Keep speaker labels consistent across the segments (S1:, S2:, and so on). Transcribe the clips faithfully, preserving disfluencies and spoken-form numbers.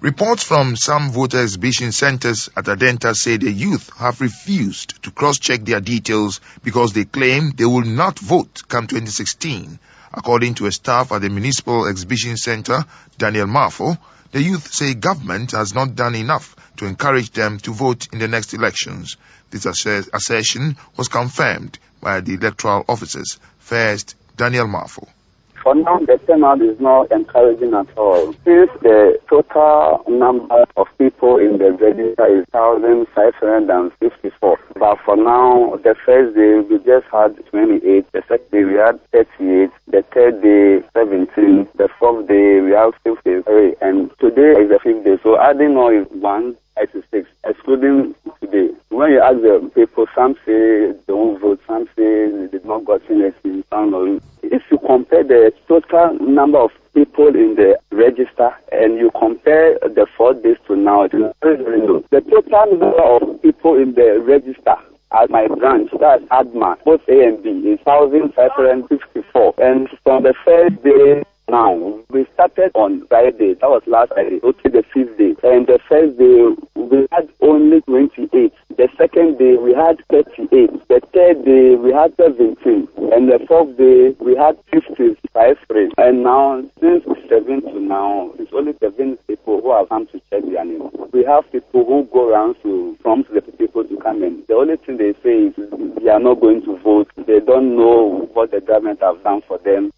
S1: Reports from some voter exhibition centers at Adenta say the youth have refused to cross-check their details because they claim they will not vote come twenty sixteen. According to a staff at the Municipal Exhibition Center, Daniel Marfo, the youth say government has not done enough to encourage them to vote in the next elections. This assertion was confirmed by the electoral officers. First, Daniel Marfo.
S2: For now, the turnout is not encouraging at all. Since the total number of people in the register is one thousand five hundred fifty-four. But for now, the first day we just had twenty-eight, the second day we had thirty-eight, the third day seventeen, the fourth day we have fifty-three, and today is the fifth day. So adding all is one eighty-six, excluding today. When you ask the people, some say they won't vote, some say they did not got anything. If you compare the total number of people in the register and you compare the four days to now, it is very, very low. The total number of people in the register at my branch, that's ADMA, both A and B, is one thousand five hundred fifty-four. And from the first day now, we started on Friday, that was last Friday, okay, the fifth day. And the first day, we had only twenty-eight. The second day, we had thirty-eight. The third day, we had seventeen. And the fourth day, we had fifty-five. And now, since seven to now, it's only seven people who have come to check their name. We have people who go around to prompt the people to come in. The only thing they say is they are not going to vote. They don't know what the government has done for them.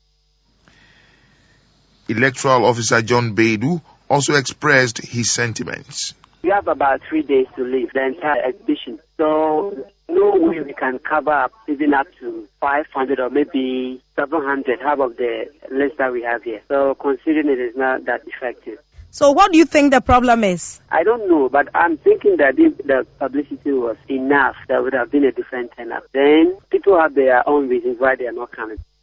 S1: Electoral Officer John Beidou also expressed his sentiments.
S3: We have about three days to leave the entire exhibition. So no way we can cover up even up to five hundred or maybe seven hundred, half of the list that we have here. So considering it is not that effective.
S4: So what do you think the problem is?
S3: I don't know, but I'm thinking that if the publicity was enough, there would have been a different turnout. Then people have their own reasons why they are not coming.